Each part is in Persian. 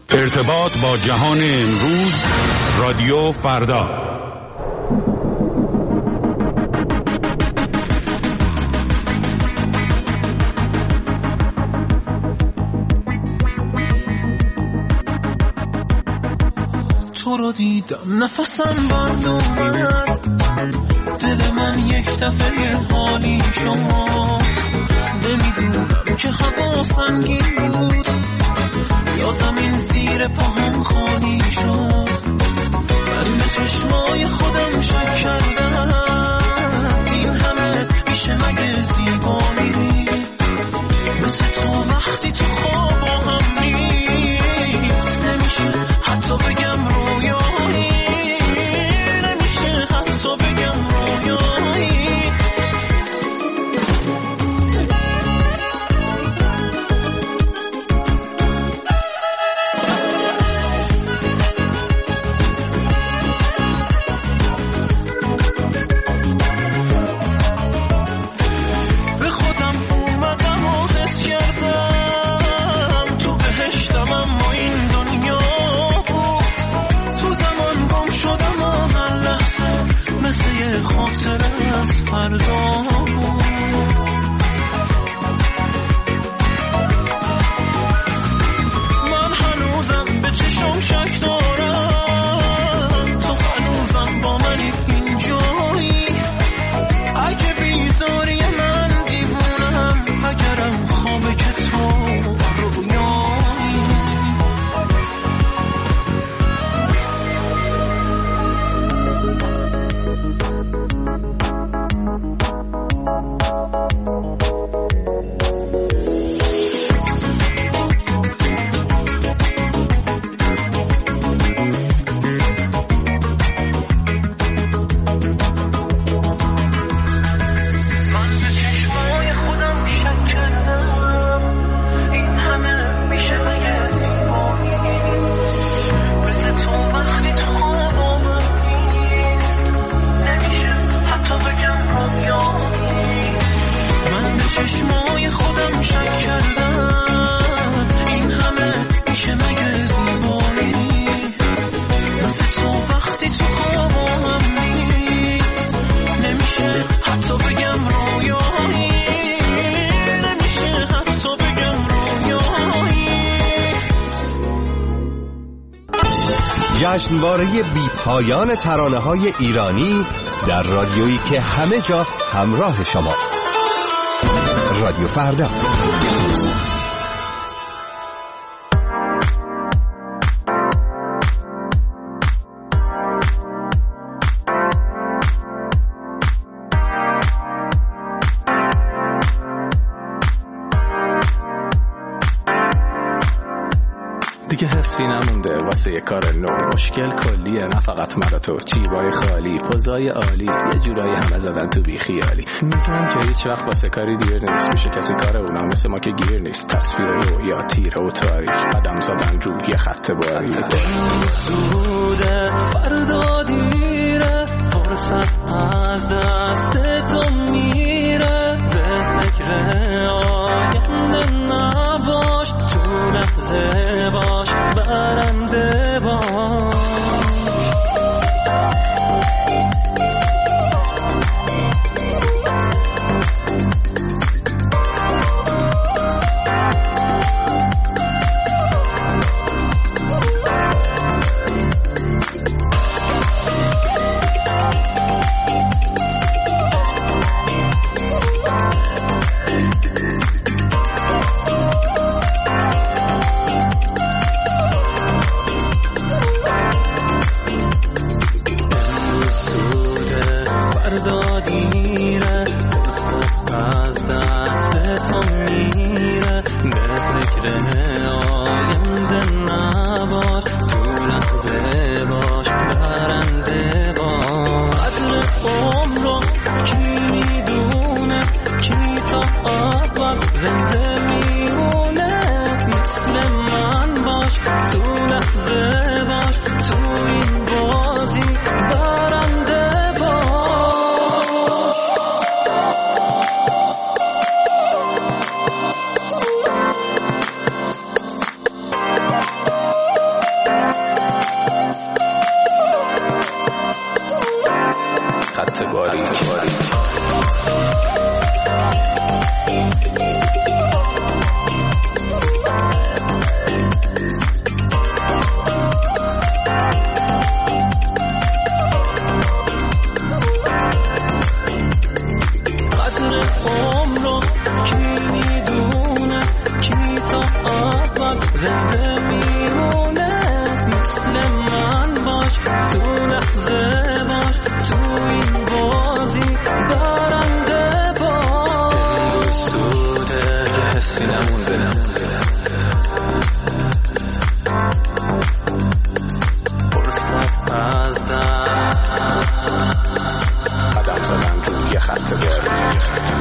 ارتباط با جهان امروز، رادیو فردا. تو رو دیدم نفسم بند اومد، دل من یک دفعه حالی شما، نمیدونم که هوا سنگین بود یا زمین زیر پاهم خالی شد. من به چشمای خودم شک کردم، این همه میشه مگه زیبایی؟ مثل تو وقتی تو خواب هم نیست، نمیشه حتی بگم رویایی، نمیشه حتی بگم رویایی. خاطر از فردا بود. من هنوزم به چشم شک دارم، تو هنوزم با منی اینجایی. اگه بیداری من دیوونم، اگرم خوابه که تو رویایی. چشمای خودم شک کردم، این همه میشه مگه زیبایی؟ مثل تو وقتی تو خوابم نیست، نمیشه حتی بگم رویایی، نمیشه حتی بگم رویایی. جشنواره بی پایان ترانه‌های ایرانی در رادیویی که همه جا همراه شماست. رادیو فردا. دیگه حسی نمونده واسه یه کار نو، مشکل کلیه نه فقط من و تو، جیبای خالی، پوزای عالی، یه جورایی همه زدن تو بی خیالی. میگن که هیچ وقت واسه کاری دیر نیست، میشه کسی کار اونا مثل ما که گیر نیست. تصویر رویا تیره و تاریک، قدم زدن رو یه خط باری. زوده فردا دیره، فرصت از دست تو میره، به فکر آینده نباش، تو لحظه باش برنده باش. باز زنده میمونه. مثل من باش تو لحظه باش تو این بازی برنده باش. سوده حسی نمونده فرصت از دست قدم زدن روی خط برد.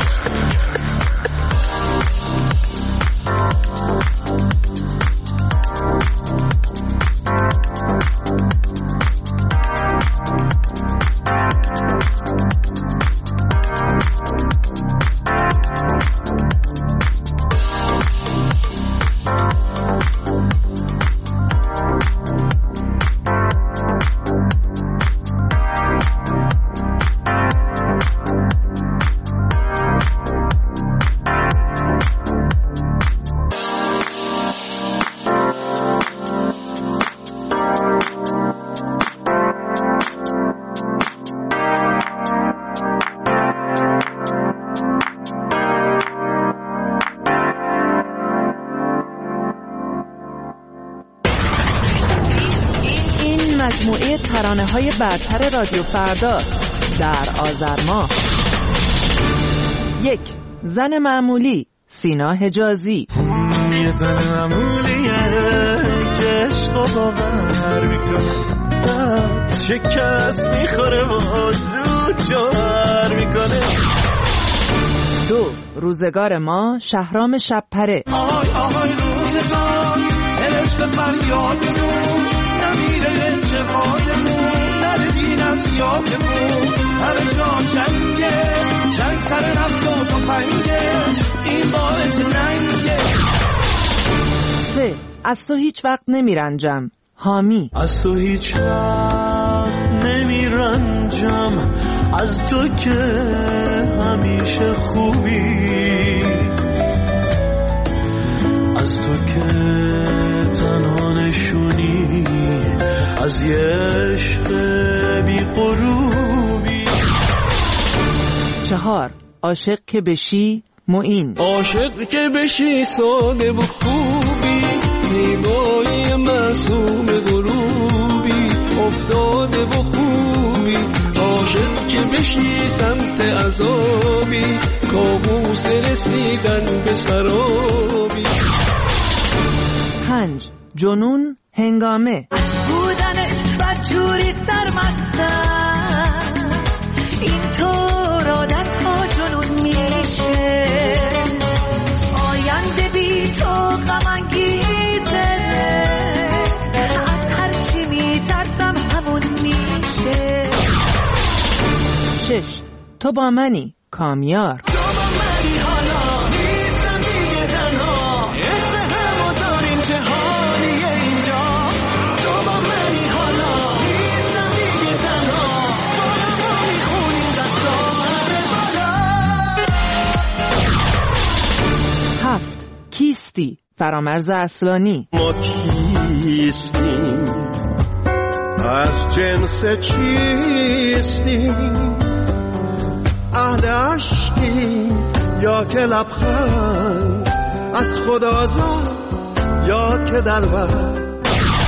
مجموعه ترانه‌های برتر رادیو فردا در آذر ماه. 1. زن معمولی سینا حجازی. یه زن معمولیه که عشقو باور میکنه، شکست میخوره و زود جوهر میکنه. 2. روزگار ما شهرام شبپره. آهای آهای روزگار عشق فریادمون نمیره انتقادمون ندیدین از یادمون همه جا جنگه جنگ سر نفت و تفنگه این باعث ننگه. 3. از تو هیچ وقت نمیرنجم حامی. از تو هیچ وقت نمیرنجم از تو که همیشه خوبی، از تو که تنها نشونی از یه عشق بی غروبی. 4. عاشق که بشی معین. عاشق که بشی ساده و خوبی، زیبایی معصوم غروبی افتاده و خوبی. عاشق که بشی سمت عذابی کابوس رسیدن به سرابی. 5. جنون هنگامه. بودنت بدجوری سرمستم اینطور عادت ها جنون میشه، آینده بی تو غم انگیزه، از هرچی میترسم همون میشه. 6. تو با منی کامیار. کیستی فرامرز اصلانی. ما کیستیم از جنس چیستیم، اهل عشقیم یا که لبخند از خدا زاد یا که در بر.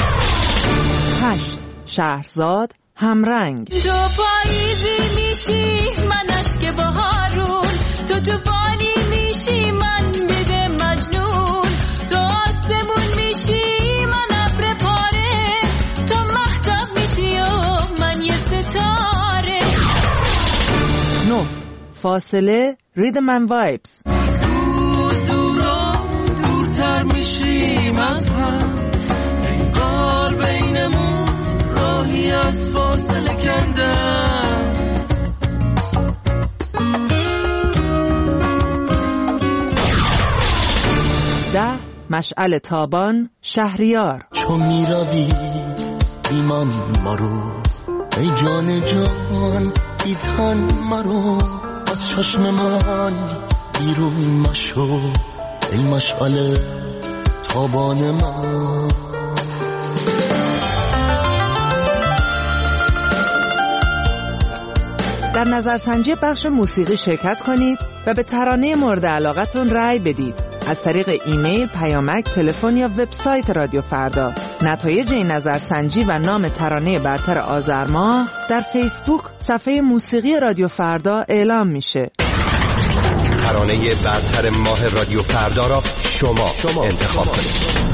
8. شهرزاد همرنگ. تو پاییزی میشی من اشک بهارون، تو بانی میشی من بده مجنون، تو آسمون میشی من ابر پاره، تو مهتاب میشی و من یه ستاره. 9. فاصله ریدم اند وایبز. روز دورتر میشیم از هم، انگار بینمون راهی از فاصله کندن. 10. مشعل تابان شهریار. چون میروی ایمان مرو ای جان جان ایتان مرو، از چشم من بیرون مشو ای مشعل تابان من. در نظرسنجی بخش موسیقی شرکت کنید و به ترانه مورد علاقتون رأی بدید. از طریق ایمیل، پیامک، تلفن یا وبسایت رادیو فردا. نتایج این نظرسنجی و نام ترانه برتر آذر ماه در فیسبوک صفحه موسیقی رادیو فردا اعلام میشه. ترانه برتر ماه رادیو فردا را شما انتخاب کنید.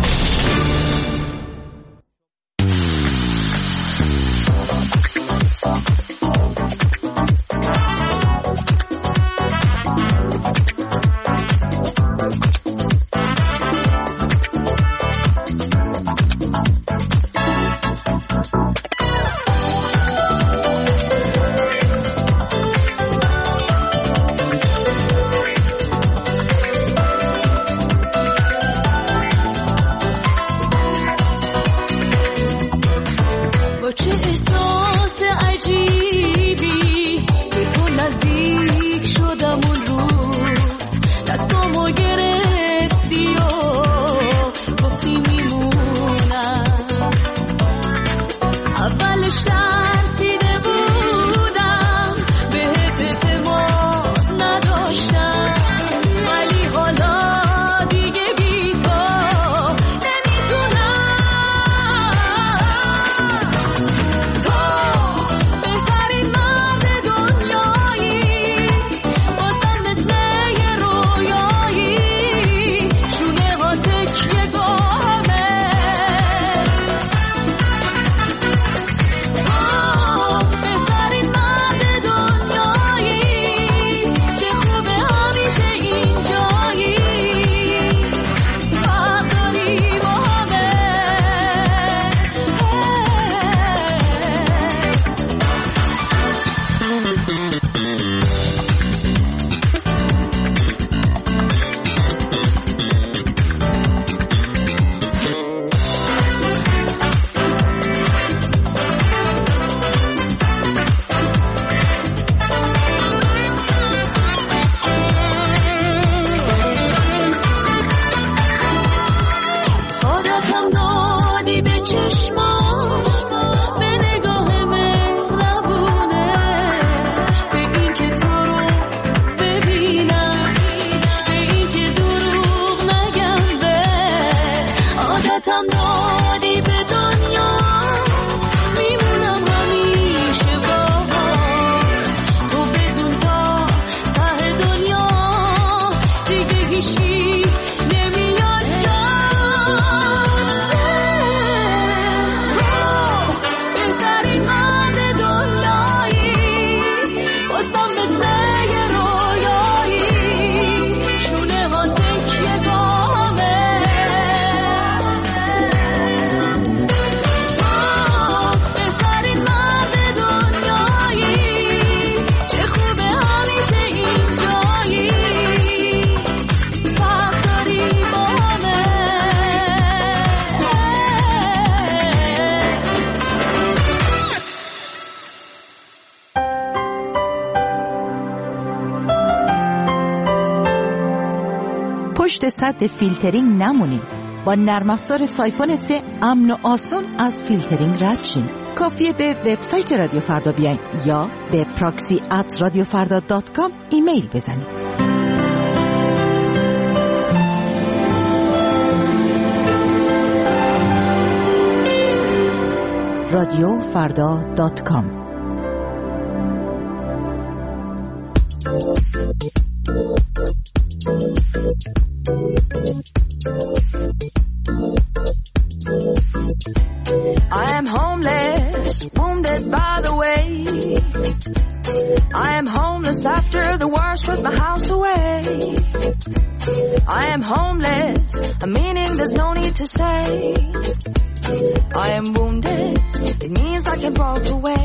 پشت سد فیلترینگ نمونید. با نرم افزار سایفون 3 امن و آسان از فیلترینگ رد شین. کافیه به وبسایت رادیو فردا بیاین یا به proxy@radiofarda.com ایمیل بزنید. radiofarda.com. I am homeless, wounded by the way. I am homeless after the war stripped my house away. I am homeless, a meaning there's no need to say. I am wounded, it means I can walk away.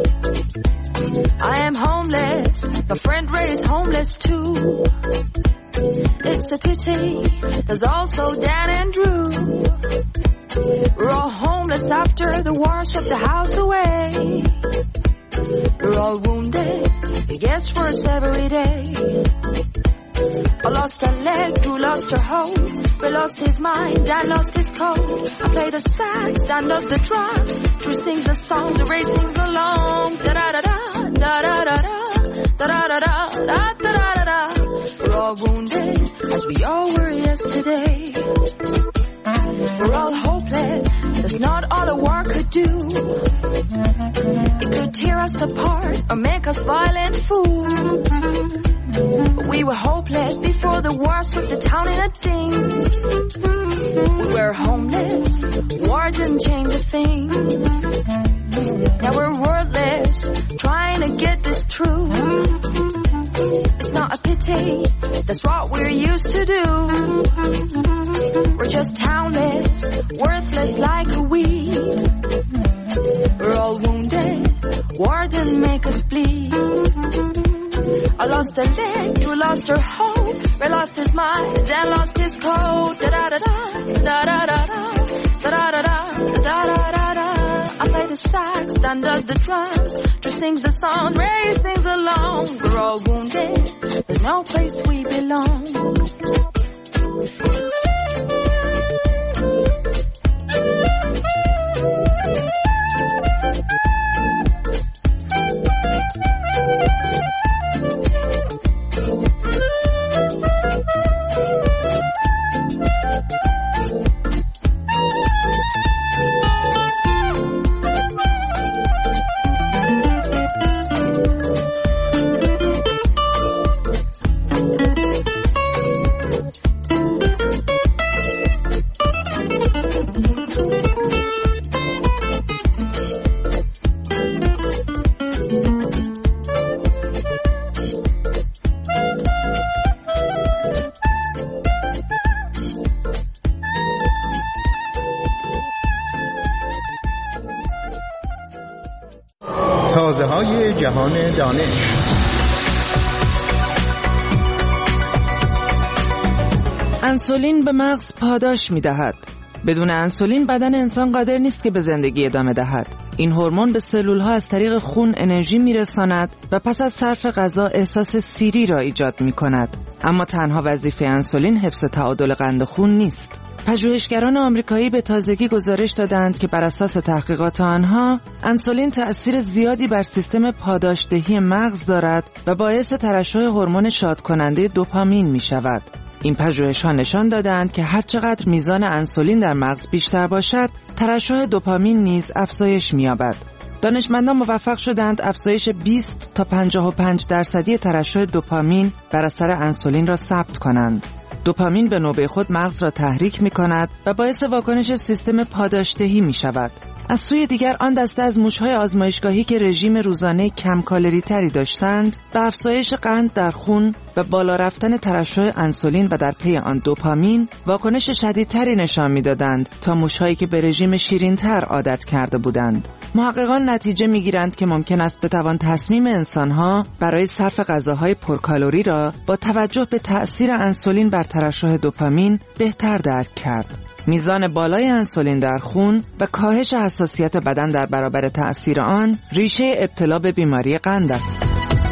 I am homeless, my friend Ray is homeless too. It's a pity, there's also Dan and Drew. We're all homeless after the war stripped the house away. We're all wounded, it gets worse every day. I lost a leg, Drew lost her hope. Ray lost his mind, Dan lost his coat. I play the sax, Dan does the drums. Drew sings the songs, Ray sings along. Da-da-da-da, da-da-da-da, da-da-da-da, da-da-da-da. We're all wounded, as we all were yesterday. We're all hopeless, that's not all a war could do. It could tear us apart or make us violent fools. But we were hopeless before the war struck the town in a ding. We were homeless, war didn't change a thing. Now we're wordless, trying to get this through. It's not a pity, that's what we're used to do. We're just townless, worthless like a weed. We're all wounded, war didn't make us bleed. I lost a leg, you lost her hope. Ray lost his mind, Dan lost his code. Da-da-da-da, da-da-da-da, da-da-da-da, da-da-da-da. I play the sax, Dan does the drums. Drew sings the song, Ray sings along. We're all wounded, there's no place we belong. تازه‌های جهان دانش. انسولین به مغز پاداش می‌دهد. بدون انسولین بدن انسان قادر نیست که به زندگی ادامه دهد. این هورمون به سلول‌ها از طریق خون انرژی می‌رساند و پس از صرف غذا احساس سیری را ایجاد می‌کند. اما تنها وظیفه انسولین حفظ تعادل قند خون نیست. پژوهشگران آمریکایی به تازگی گزارش دادند که بر اساس تحقیقات آنها انسولین تأثیر زیادی بر سیستم پاداشدهی مغز دارد و باعث ترشح هورمون شادکننده دوپامین می شود. این پژوهش‌ها نشان دادند که هر چقدر میزان انسولین در مغز بیشتر باشد، ترشح دوپامین نیز افزایش می‌یابد. دانشمندان موفق شدند افزایش 20 تا 55% ترشح دوپامین بر اثر انسولین را ثبت کنند. دوپامین به نوبه خود مغز را تحریک می کند و باعث واکنش سیستم پاداشدهی می شود. از سوی دیگر آن دسته از موش‌های آزمایشگاهی که رژیم روزانه کم کالری تری داشتند به افزایش قند در خون و بالا رفتن ترشح انسولین و در پی آن دوپامین واکنش شدیدتری نشان می‌دادند تا موش‌هایی که به رژیم شیرین‌تر عادت کرده بودند. محققان نتیجه می‌گیرند که ممکن است بتوان تصمیم انسان‌ها برای صرف غذاهای پرکالری را با توجه به تأثیر انسولین بر ترشح دوپامین بهتر درک کرد. میزان بالای انسولین در خون و کاهش حساسیت بدن در برابر تأثیر آن ریشه ابتلا به بیماری قند است.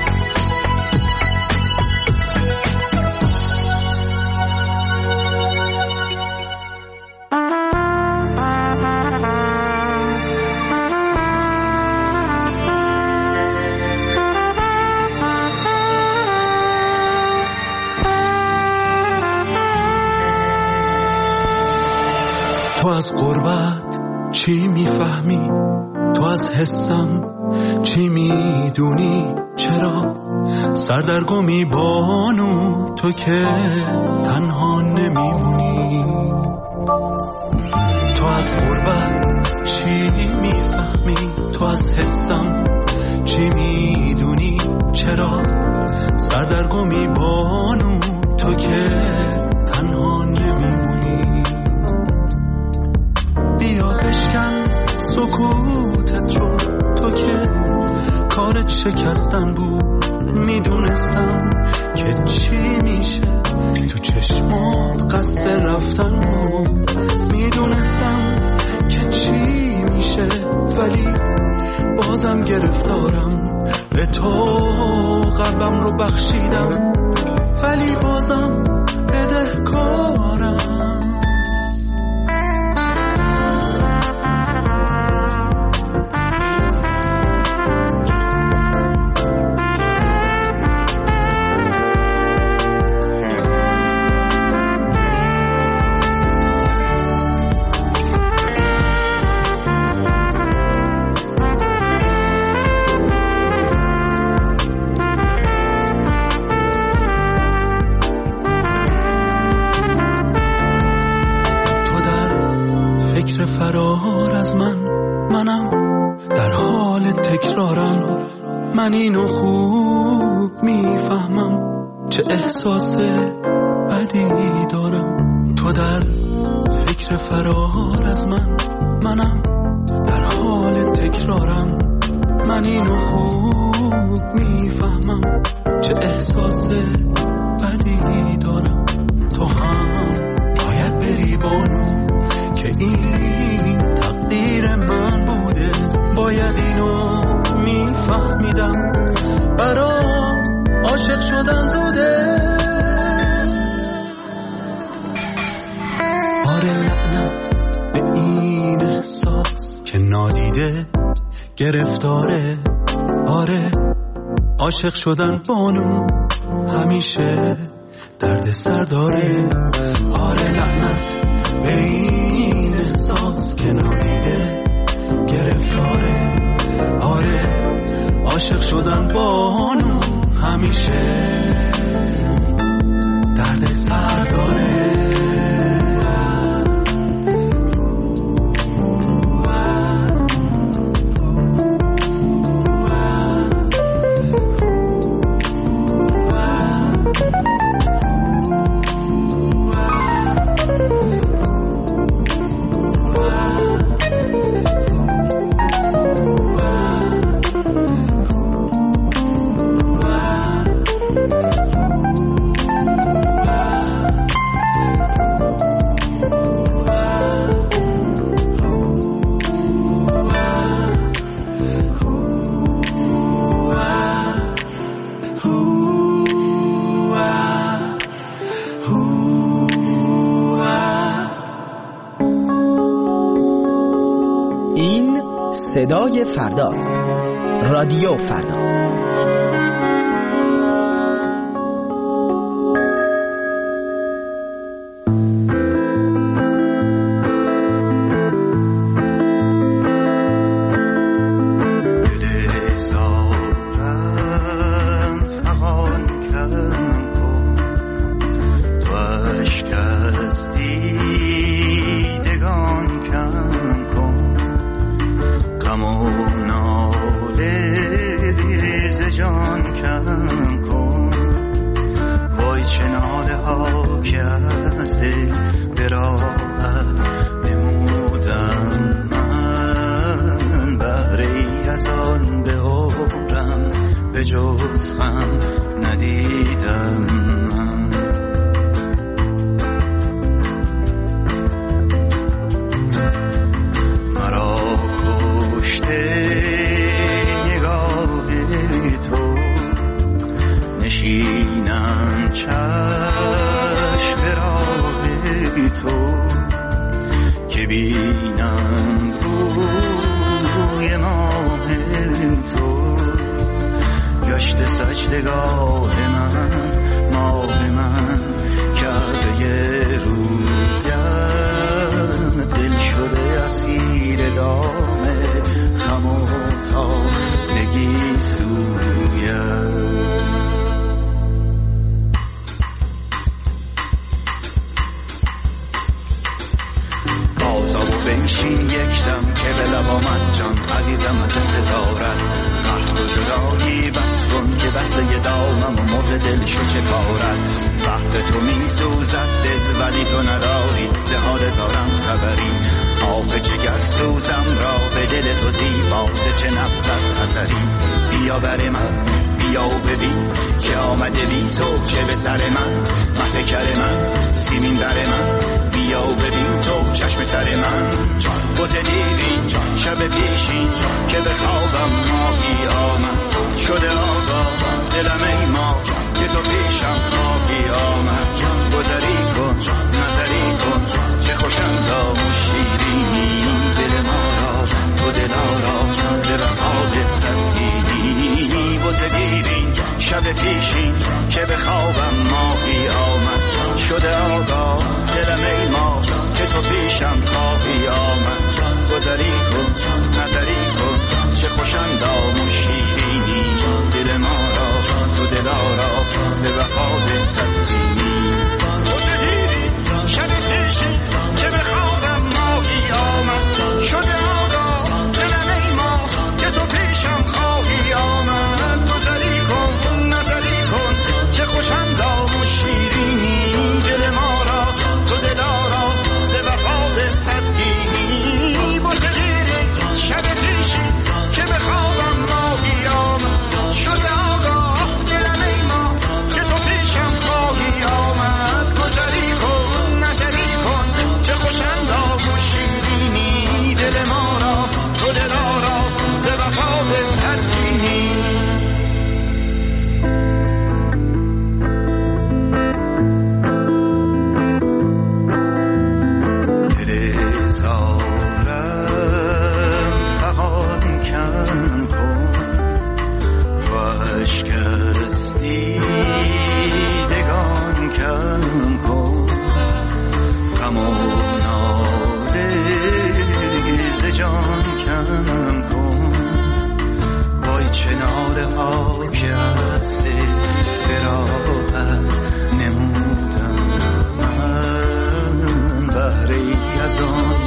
تو از غربت چی میفهمی؟ تو از حسم چی میدونی؟ چرا سردرگمی بانو تو که تنها نمیمونی؟ تو از غربت چی میفهمی؟ تو از حسم چی میدونی؟ چرا سردرگمی بانو تو که تنها نمیمونی؟ بیا بشکن سکوتت رو، تو که کارت شکستن بود. میدونستم که چی میشه، تو چشمات قصد رفتن بود. میدونستم که چی میشه، ولی بازم گرفتارم. به تو قلبم رو بخشیدم، ولی بازم بدهکارم. فکر فرار از منم در حال تکرارم. من اینو خوب میفهمم چه احساس بدی دارم. تو در فکر فرار از منم در حال تکرارم. من اینو خوب میفهمم چه احساس بدی دارم. تو هم باید بری بانو که این تقدیر من بوده. باید اینو میفهمیدم برام عاشق شدن زوده. آره لعنت به این احساس که نادیده گرفتاره. آره عاشق شدن بانو همیشه درد سر داره. آره لعنت به این احساس که نادیده گرفتاره. آره عاشق شدن بانو همیشه درد سر داره. صدای فرداست. رادیو فردا. شب پیشین که به خوابم ماهی آمد شده آگاه دلم ای ماه که تو پیشم خواهی آمد دارم فقط کم کن و عشق از دیدگان کم کن غم و ناله ز جان کم کن وای چه ناله ها که از دل براحت نمودم من بهره ای از آن